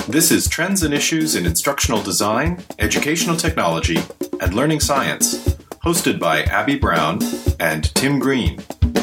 This is Trends and Issues in Instructional Design, Educational Technology, and Learning Science, hosted by Abby Brown and Tim Green.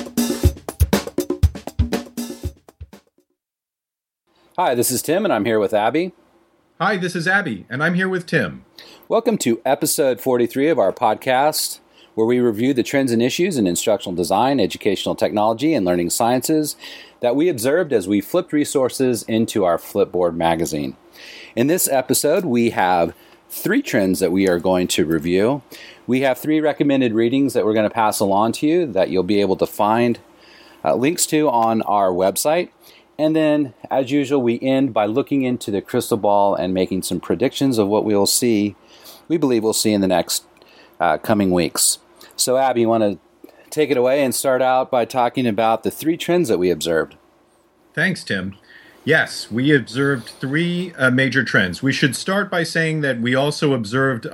Hi, this is Tim, and I'm here with Abby. Hi, this is Abby, and I'm here with Tim. Welcome to episode 43 of our podcast, where we review the trends and issues in instructional design, educational technology, and learning sciences that we observed as we flipped resources into our Flipboard magazine. In this episode, we have 3 trends that we are going to review. We have 3 recommended readings that we're going to pass along to you that you'll be able to find links to on our website. And then, as usual, we end by looking into the crystal ball and making some predictions of what we believe we'll see in the next coming weeks. So, Abby, you want to take it away and start out by talking about the 3 trends that we observed? Thanks, Tim. Yes, we observed 3 major trends. We should start by saying that we also observed,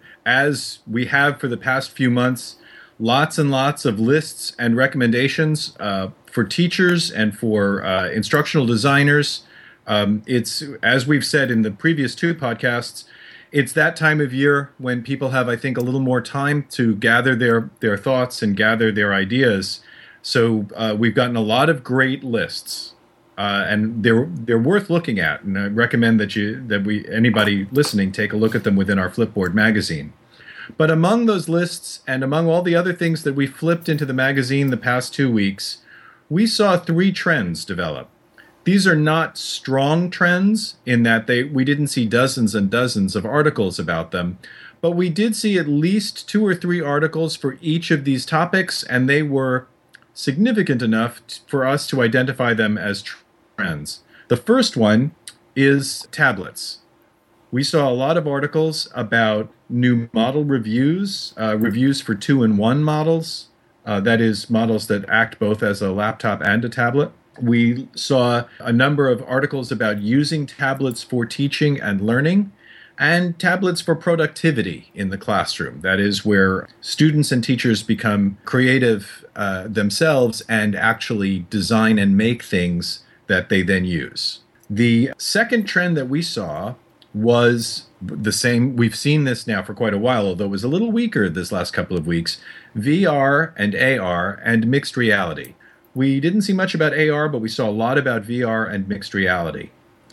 as we have for the past few months, lots and lots of lists and recommendations for teachers and for instructional designers. It's, as we've said in the previous 2 podcasts, it's that time of year when people have, I think, a little more time to gather their thoughts and gather their ideas. So we've gotten a lot of great lists, and they're worth looking at. And I recommend that anybody listening take a look at them within our Flipboard magazine. But among those lists and among all the other things that we flipped into the magazine the past 2 weeks, we saw 3 trends develop. These are not strong trends in that we didn't see dozens and dozens of articles about them, but we did see at least 2 or 3 articles for each of these topics, and they were significant enough for us to identify them as trends. The first one is tablets. We saw a lot of articles about new model reviews, reviews for 2-in-1 models, that is, models that act both as a laptop and a tablet. We saw a number of articles about using tablets for teaching and learning, and tablets for productivity in the classroom. That is where students and teachers become creative themselves and actually design and make things that they then use. The second trend that we saw was the same. We've seen this now for quite a while, although it was a little weaker this last couple of weeks. VR and AR and mixed reality. We didn't see much about AR, but we saw a lot about VR and mixed reality.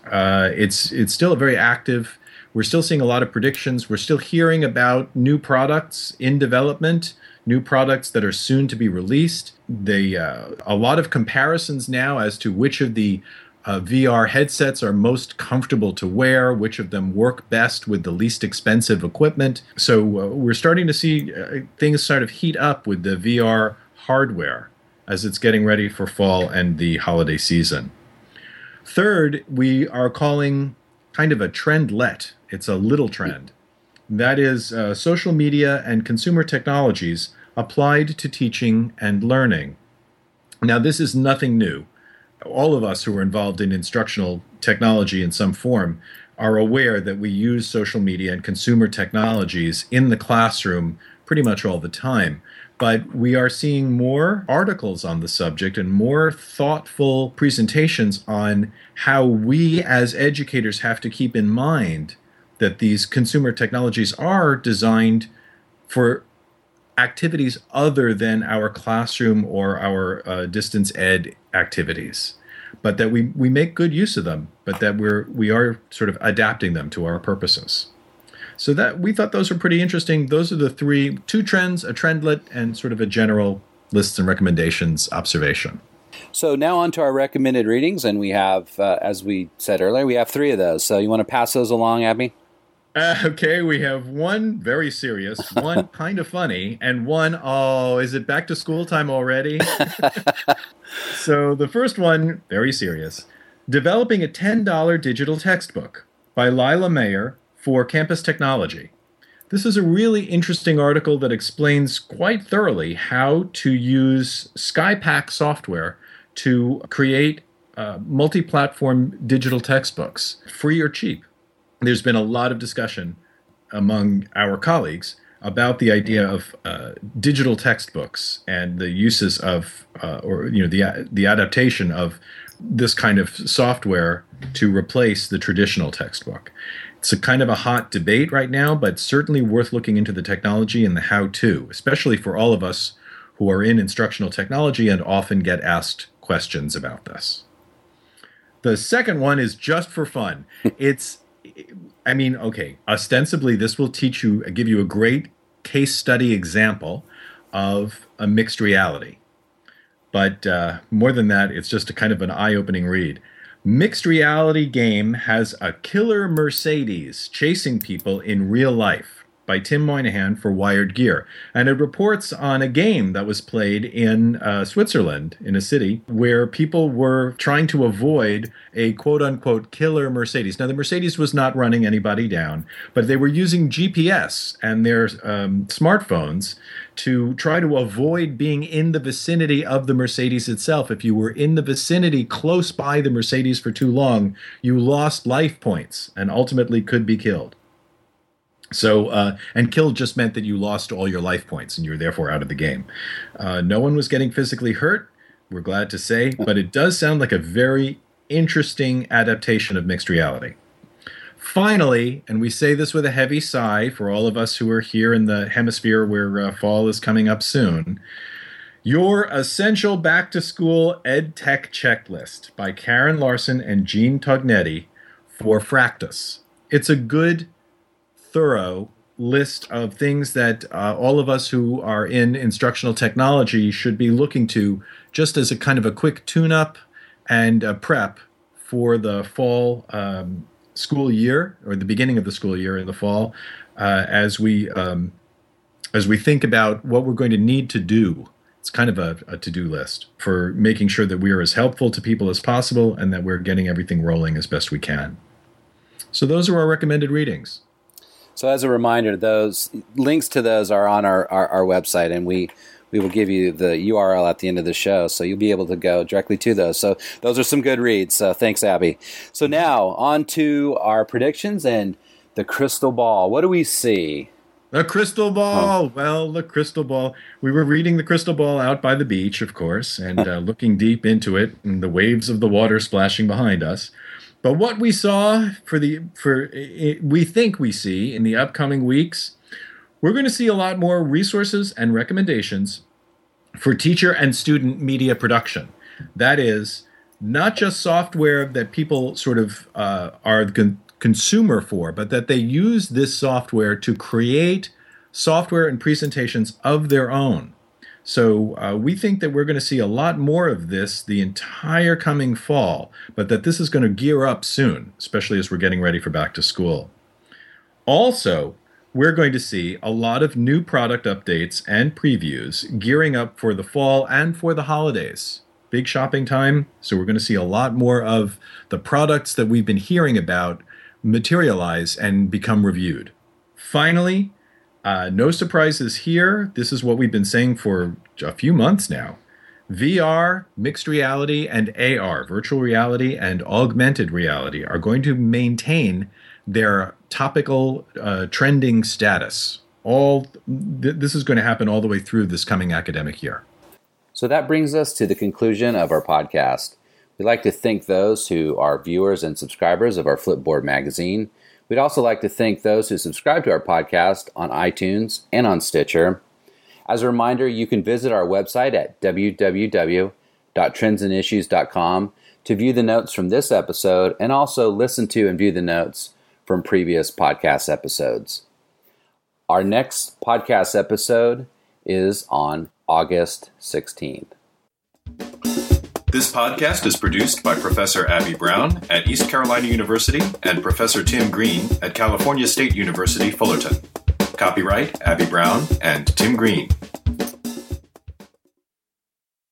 It's still very active. We're still seeing a lot of predictions. We're still hearing about new products in development, new products that are soon to be released. A lot of comparisons now as to which of the VR headsets are most comfortable to wear, which of them work best with the least expensive equipment. So we're starting to see things sort of heat up with the VR hardware as it's getting ready for fall and the holiday season. Third, we are calling kind of a trendlet. It's a little trend. That is social media and consumer technologies applied to teaching and learning. Now, this is nothing new. All of us who are involved in instructional technology in some form are aware that we use social media and consumer technologies in the classroom pretty much all the time. But we are seeing more articles on the subject and more thoughtful presentations on how we as educators have to keep in mind that these consumer technologies are designed for activities other than our classroom or our distance ed activities, but that we make good use of them, but that we are sort of adapting them to our purposes. So that we thought those were pretty interesting. Those are the 2 trends, a trendlet, and sort of a general lists and recommendations observation. So now on to our recommended readings, and we have, as we said earlier, we have 3 of those. So you want to pass those along, Abby? Okay, we have one very serious, one kind of funny, and one, is it back to school time already? So the first one, very serious. Developing a $10 digital textbook by Lila Mayer for Campus Technology. This is a really interesting article that explains quite thoroughly how to use SkyPack software to create multi-platform digital textbooks, free or cheap. There's been a lot of discussion among our colleagues about the idea of digital textbooks and the uses of, the adaptation of this kind of software to replace the traditional textbook. It's a kind of a hot debate right now, but certainly worth looking into the technology and the how-to, especially for all of us who are in instructional technology and often get asked questions about this. The second one is just for fun. Ostensibly this will give you a great case study example of a mixed reality. But more than that, it's just a kind of an eye-opening read. Mixed reality game has a killer Mercedes chasing people in real life, by Tim Moynihan for Wired Gear. And it reports on a game that was played in Switzerland, in a city, where people were trying to avoid a quote-unquote killer Mercedes. Now, the Mercedes was not running anybody down, but they were using GPS and their smartphones to try to avoid being in the vicinity of the Mercedes itself. If you were in the vicinity close by the Mercedes for too long, you lost life points and ultimately could be killed. So, and killed just meant that you lost all your life points and you were therefore out of the game. No one was getting physically hurt, we're glad to say, but it does sound like a very interesting adaptation of mixed reality. Finally, and we say this with a heavy sigh for all of us who are here in the hemisphere where fall is coming up soon, your Essential Back to School Ed Tech Checklist by Karen Larson and Jean Tognetti for Fractus. It's a good, thorough list of things that all of us who are in instructional technology should be looking to just as a kind of a quick tune-up and a prep for the fall school year, or the beginning of the school year in the fall, as we think about what we're going to need to do. It's kind of a to-do list for making sure that we are as helpful to people as possible and that we're getting everything rolling as best we can. So those are our recommended readings. So as a reminder, those links to those are on our website, and we will give you the URL at the end of the show, so you'll be able to go directly to those. So those are some good reads. So thanks, Abby. So now on to our predictions and the crystal ball. What do we see? The crystal ball. Oh. Well, the crystal ball. We were reading the crystal ball out by the beach, of course, and looking deep into it and the waves of the water splashing behind us. But what we saw we think we see in the upcoming weeks, we're going to see a lot more resources and recommendations for teacher and student media production. That is, not just software that people sort of are the consumer for, but that they use this software to create software and presentations of their own. So we think that we're going to see a lot more of this the entire coming fall, but that this is going to gear up soon, especially as we're getting ready for back to school. Also, we're going to see a lot of new product updates and previews gearing up for the fall and for the holidays. Big shopping time, so we're going to see a lot more of the products that we've been hearing about materialize and become reviewed. Finally, no surprises here. This is what we've been saying for a few months now. VR, mixed reality, and AR, virtual reality and augmented reality, are going to maintain their topical trending status. This is going to happen all the way through this coming academic year. So that brings us to the conclusion of our podcast. We'd like to thank those who are viewers and subscribers of our Flipboard magazine. We'd also like to thank those who subscribe to our podcast on iTunes and on Stitcher. As a reminder, you can visit our website at www.trendsandissues.com to view the notes from this episode and also listen to and view the notes from previous podcast episodes. Our next podcast episode is on August 16th. This podcast is produced by Professor Abby Brown at East Carolina University and Professor Tim Green at California State University, Fullerton. Copyright Abby Brown and Tim Green.